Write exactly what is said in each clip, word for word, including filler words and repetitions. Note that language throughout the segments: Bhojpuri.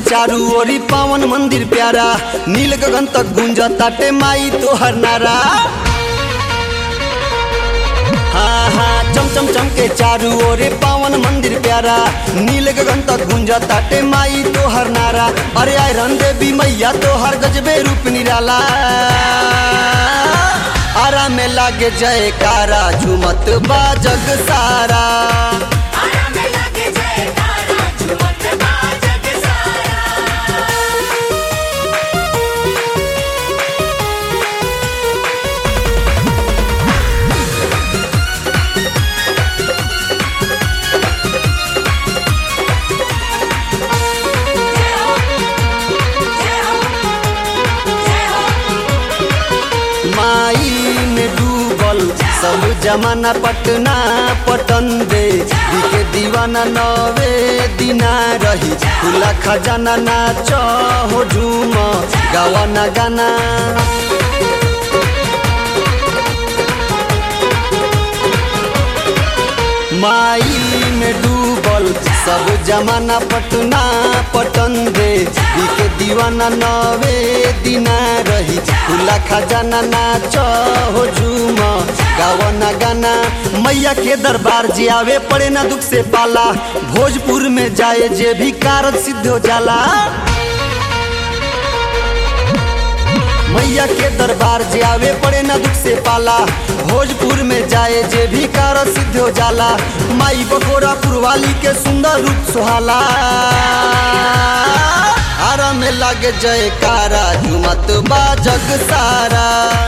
चारू ओरी पावन मंदिर प्यारा, नील गगन तक गूंजा ताटे माई तोहर नारा। हाँ हाँ चम चम चम के चारू ओरे पावन मंदिर प्यारा, नील गगन तक गूंजा ताटे माई तोहर नारा। अरे आयरन देवी मैया तोहर गजबे रूप निराला, आरा में लागे जयकारा झूमत बा जग सारा। माई में डूबल सब जमाना पटना पटन दे, के दीवाना नवे दिना रही। खुला खजाना नाच हो झूम गावाना गाना। माई में डूबल सब जमाना पटना पटन दे, के दीवाना नवे दिना रही। खुला खजाना नाच हो झूम गावना गाना। मैया के दरबार जे आवे पड़े ना दुख से पाला, भोजपुर में जाए जे भी कारज सिद्ध हो जाला। मैया के दरबार जे आवे पड़े ना दुख से पाला, भोजपुर में जाए जे भी कारज सिद्ध हो जाला। माई बकोरा पुरवाली के सुंदर रूप सुहाला, आरा में लागे जयकारा झूमत बा जग सारा।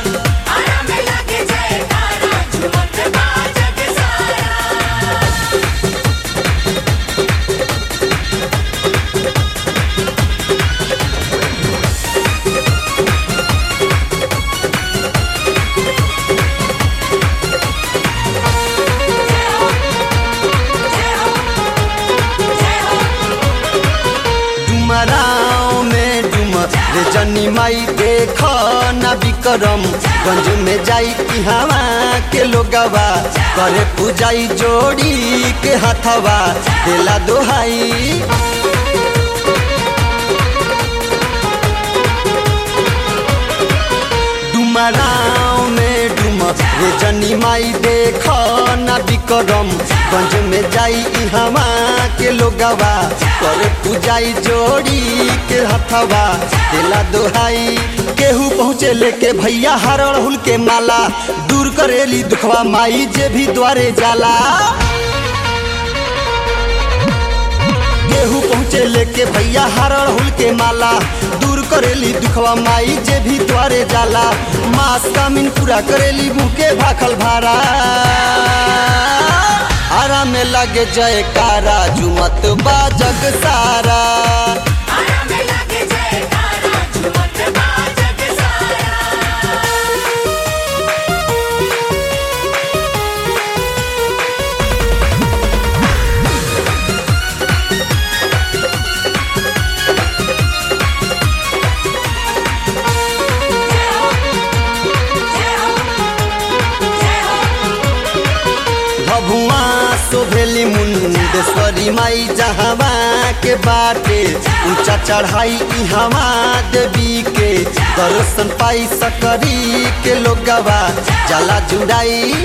डुमराव में डुम रे जनी माई देख ना विक्रम गंज में जाई की हवा के लोगवा, करे पूजाई जोड़ी के हथवा देला दोहाई। डुमराव में डुम रे जनी माई देख ना विक्रम गंज में जाई हवा के लोगवा, करे पूजाई जोड़ी के हथवा देला दोहाई। केहू पहुँचे लेके भैया हरण हुल के माला, दूर करेली दुखवा माई जे भी द्वारे जाला। केहू पहुँचे लेके भैया हरण हुल के माला, दूर करेली दुखवा माई जे भी द्वारे जाला। मास कामिन पूरा करेली मुके भाखल भारा, आरा में लागे जयकारा झूमत बा जग सारा। भभुआ सोभेली मुंडेश्वरी माई जहवा के बाटे, ऊंचा चढ़ाई इहवा देवी के दर्शन पाई सकरी के लोगवा जाला जुड़ाई।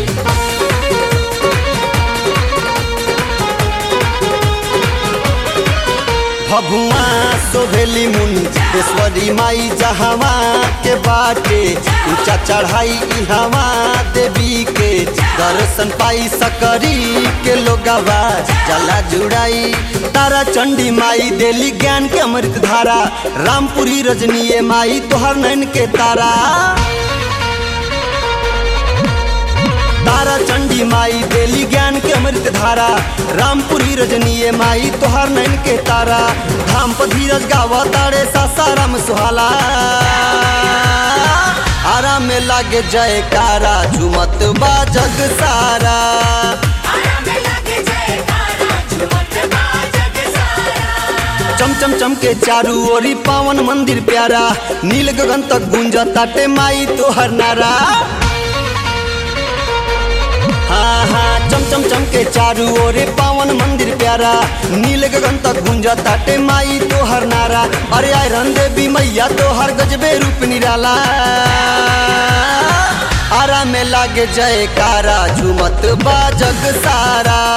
भभुआ सोभेली मुंडेश्वरी माई जहवा के बाटे, ऊंचा चढ़ाई इहवा देवी के दर्शन पाई सकरी के लोगवा जाला जुड़ाई। तारा चंडी माई देली ज्ञान के अमृत धारा, रामपुरी रजनीय माई तोहर नैन के तारा। तारा चंडी माई देली ज्ञान के अमृत धारा, रामपुरी रजनीय माई तोहर नैन के तारा। धाम पर धीरज गावा तारे सासाराम सुहाला, आरा में लागे जयकारा झूमत बा जग सारा। चम चम चम के चारू ओरी पावन मंदिर प्यारा, नील गगन तक गूंजा ताटे माई तोहर नारा। हाँ हाँ चम चम चम के चारू ओरे पावन मंदिर प्यारा, नील गगन तक गुंजा ताटे माई तो हर नारा। अरे आयरन देवी मैया तो हर गजबे रूप निराला, आरा में लागे जयकारा झूमत बा जग सारा।